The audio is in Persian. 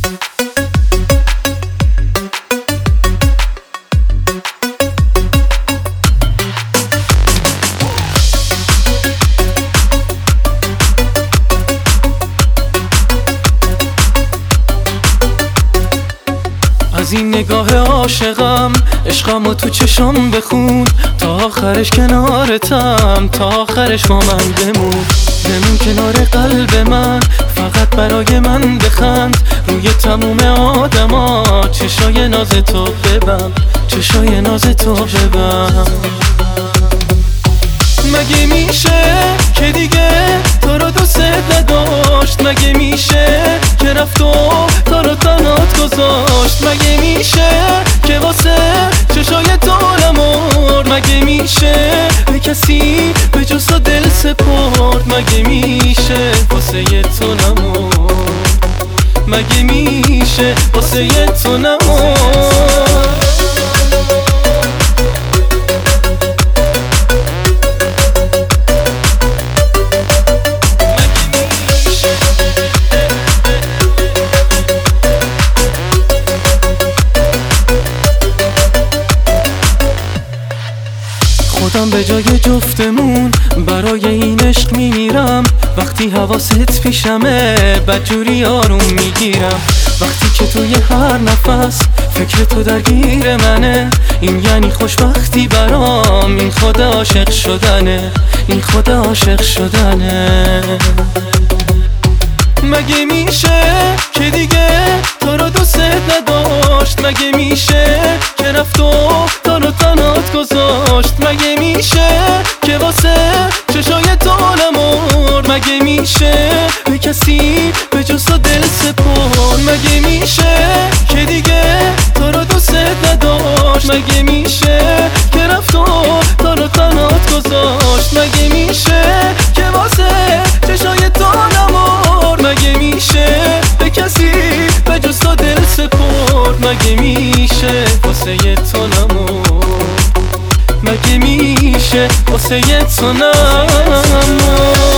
از این نگاه عاشقم عشقمو تو چشام بخون، تا آخرش کنارتم، تا آخرش با من بمون کنار قلب من، فقط برای من بخند، روی تموم آدما چشای ناز تو ببند، چشای ناز تو ببند. مگه میشه که دیگه تو رو دوست نداشت؟ مگه میشه که رفت و تو رو تنهات گذاشت؟ مگه میشه که واسه چشای تو نمرد؟ مگه میشه به کسی به جز تو دل سپرد؟ مگه میشه واسه تو نمرد؟ مگه میشه واسه تو نمرد؟ خودم به جای جفتمون برای این عشق میمیرم، وقتی حواست پیشمه بدجوری آروم میگیرم، وقتی که توی هر نفس فکر تو درگیر منه، این یعنی خوشبختی برام، این خود عاشق شدنه، این خود عاشق شدنه. مگه میشه که دیگه تو رو دوست نداشت؟ مگه میشه که رفت و تو رو تنهات گذاشت؟ مگه میشه که واسه چشای تو نمرد؟ مگه میشه به کسی به جز تو دل سپرد؟ مگه میشه که دیگه تو رو دوست نداشت؟ مگه میشه که رفت و تو رو تنهات گذاشت؟ مگه میشه که واسه چشای تو نمرد؟ مگه میشه به کسی به جز تو دل سپرد؟ مگه میشه واسه تو نمرد؟ مگه میشه واسه تو نمرد؟